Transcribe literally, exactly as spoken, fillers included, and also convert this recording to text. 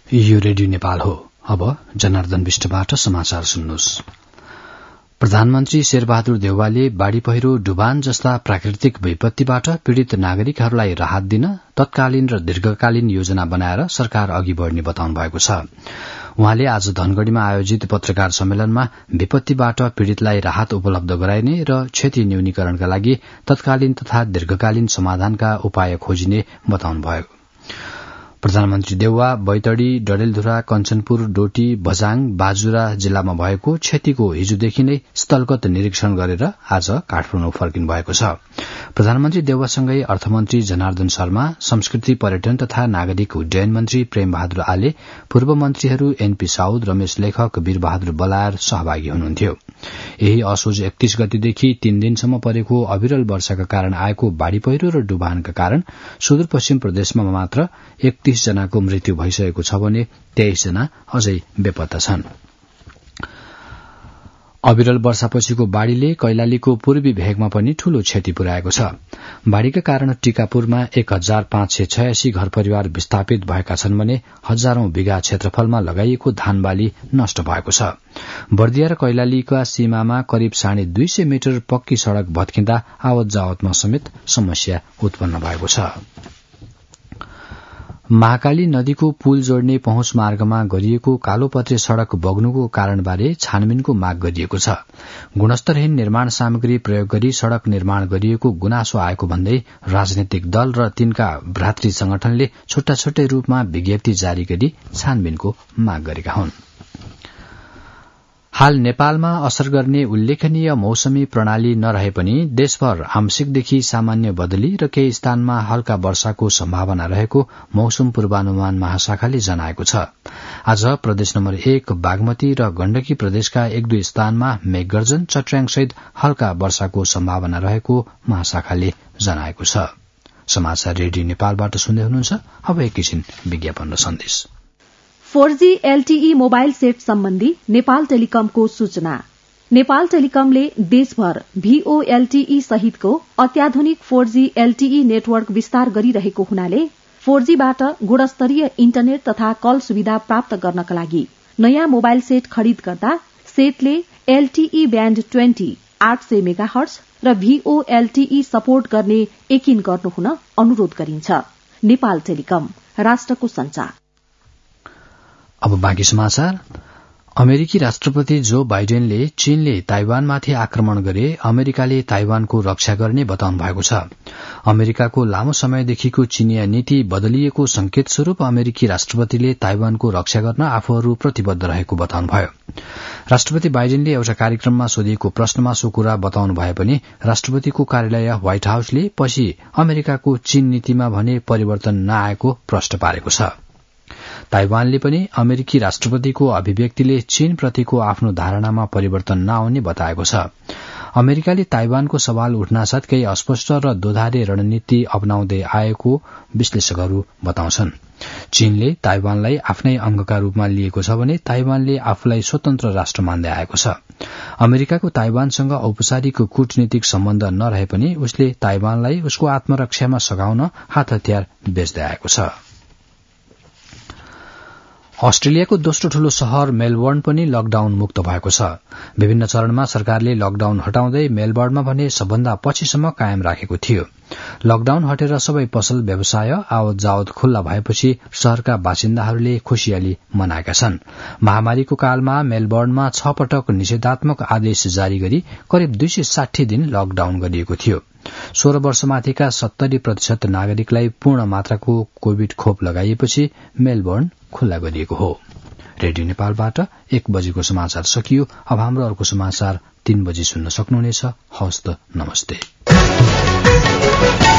यो रेडियो नेपाल हो। अब जनार्दन विष्टबाट समाचार सुन्नुहोस्। प्रधानमन्त्री शेरबहादुर देउवाले बाढ़ी पहिरो, डुबान जस्ता प्राकृतिक विपत्तिबाट पीड़ित नागरिकहरूलाई राहत दिन तत्कालीन र दीर्घकालीन योजना बनाएर सरकार अघि बढ़ने बताउनु भएको छ। उहाँले आज धनगढ़ीमा आयोजित पत्रकार सम्मेलनमा विपत्तिबाट पीड़ितलाई राहत उपलब्ध गराइने र क्षति न्यूनीकरणका लागि तत्कालीन तथा दीर्घकालीन समाधानका उपाय खोजिने बताउनुभयो। प्रधानमन्त्री देउवा बैतडी, डडेलधुरा, कञ्चनपुर, डोटी, बझाङ, बाजुरा जिल्लामा भएको क्षतिको हिजोदेखि नै स्थलगत निरीक्षण गरेर आज काठमाडौँ फर्किनु भएको छ। प्रधानमन्त्री देउवासँगै अर्थमन्त्री जनार्दन शर्मा, संस्कृति पर्यटन तथा नागरिक उड्डयन मन्त्री प्रेम बहादुर आले, पूर्व मन्त्रीहरू एनपी साउद, रमेश लेखक, वीरबहादुर बलायर सहभागी हुनुहुन्थ्यो। यही असोज एकतीस गतिदेखि तीन दिनसम्म परेको अविरल वर्षाका कारण आएको बाढ़ी पहिरो र डुबानका कारण सुदूरपश्चिम प्रदेशमा मात्र एकतीस जनाको मृत्यु भइसकेको छ भने तेइस जना अझै बेपत्ता छन्। अविरल वर्षापछिको बाढ़ीले कैलालीको पूर्वी भेगमा पनि ठूलो क्षति पुर्याएको छ। बाढ़ीका कारण टीकापुरमा एक हजार पाँच सय छयासी घर परिवार विस्थापित भएका छन् भने हजारौं बिघा क्षेत्रफलमा लगाइएको धान बाली नष्ट भएको छ। बर्दिया र कैलालीका सीमामा करिब साढे दुई सय मिटर पक्की सड़क भत्किँदा आवत जावतमा समेत समस्या उत्पन्न भएको छ। महाकाली नदीको पुल जोड्ने पहुँच मार्गमा गरिएको कालोपत्रे सड़क बग्नुको कारणबारे छानबिनको माग गरिएको छ। गुणस्तरहीन निर्माण सामग्री प्रयोग गरी सड़क निर्माण गरिएको गुनासो आएको भन्दै राजनैतिक दल र तिनका भ्रातृ संगठनले छुट्टा छुट्टै रूपमा विज्ञप्ति जारी गरी छानबिनको माग गरेका हुन्। हाल नेपालमा असर गर्ने उल्लेखनीय मौसमी प्रणाली नरहे पनि देशभर आंशिकदेखि सामान्य बदली र केही स्थानमा हल्का वर्षाको सम्भावना रहेको मौसम पूर्वानुमान महाशाखाले जनाएको छ। आज प्रदेश नम्बर एक बागमती र गण्डकी प्रदेशका एक दुई स्थानमा मेघगर्जन, चट्र्याङसहित हल्का वर्षाको सम्भावना रहेको महाशाखाले जनाएको छ। समाचार रेडियो नेपालबाट सुन्दै हुनुहुन्छ। अब एकैछिन विज्ञापन र सन्देश। Four G LTE mobile set सम्बन्धी नेपाल टेलिकमको सूचना। नेपाल टेलिकमले देशभर भीओएलटीई सहितको अत्याधुनिक फोर जी एलटीई नेटवर्क विस्तार गरिरहेको हुनाले फोर जी बाट गुणस्तरीय इन्टरनेट तथा कल सुविधा प्राप्त गर्नका लागि नयाँ मोबाइल सेट खरिद गर्दा सेटले एलटीई ब्याण्ड ट्वेन्टी आठ सय मेगाहर्ज र भीओएलटीई सपोर्ट गर्ने यकिन गर्नुहुन अनुरोध गरिन्छ। नेपाल टेलिकम, राष्ट्रको संचार। अब बाँकी समाचार। अमेरिकी राष्ट्रपति जो बाइडेनले चीनले ताइवानमाथि आक्रमण गरे अमेरिकाले ताइवानको रक्षा गर्ने बताउनु भएको छ। अमेरिकाको लामो समयदेखिको चीनिया नीति बदलिएको संकेत स्वरूप अमेरिकी राष्ट्रपतिले ताइवानको रक्षा गर्न आफूहरू प्रतिबद्ध रहेको बताउनुभयो। राष्ट्रपति बाइडेनले एउटा कार्यक्रममा सोधिएको प्रश्नमा सो कुरा बताउनु भए पनि राष्ट्रपतिको कार्यालय व्हाइट हाउसले पछि अमेरिकाको चीन नीतिमा भने परिवर्तन नआएको प्रश्न पारेको छ। ताइवानले पनि अमेरिकी राष्ट्रपतिको अभिव्यक्तिले चीन प्रतिको आफ्नो धारणामा परिवर्तन नआउने बताएको छ। अमेरिकाले ताइवानको सवाल उठ्नासाथ केही अस्पष्ट र दोधारे रणनीति अपनाउँदै आएको विश्लेषकहरू बताउँछन्। चीनले ताइवानलाई आफ्नै अंगका रूपमा लिएको छ भने ताइवानले आफूलाई स्वतन्त्र राष्ट्र मान्दै आएको छ। अमेरिकाको ताइवानसँग औपचारिक कूटनीतिक सम्बन्ध नरहे पनि उसले ताइवानलाई उसको आत्मरक्षामा सघाउन हात हतियार बेच्दै आएको छ। अस्ट्रेलियाको दोस्रो ठूलो शहर मेलबर्न पनि लकडाउन मुक्त भएको छ। विभिन्न चरणमा सरकारले लकडाउन हटाउँदै मेलबर्नमा भने सबभन्दा पछिसम्म कायम राखेको थियो। लकडाउन हटेर सबै पसल व्यवसाय आवत जावत खुल्ला भएपछि शहरका बासिन्दाहरूले खुशियाली मनाएका छन्। महामारीको कालमा मेलबर्नमा छ पटक निषेधात्मक आदेश जारी गरी करिब दुई सय साठी दिन लकडाउन गरिएको थियो। सोह्र वर्षमाथिका सत्तरी प्रतिशत नागरिकलाई पूर्ण मात्राको कोविड खोप लगाइएपछि मेलबर्न खुल्ला गरिएको हो। रेडियो नेपालबाट एक बजेको समाचार सकियो। अब हाम्रो अर्को समाचार तीन बजी सुन्न सक्नुहुनेछ। हवस् त, नमस्ते।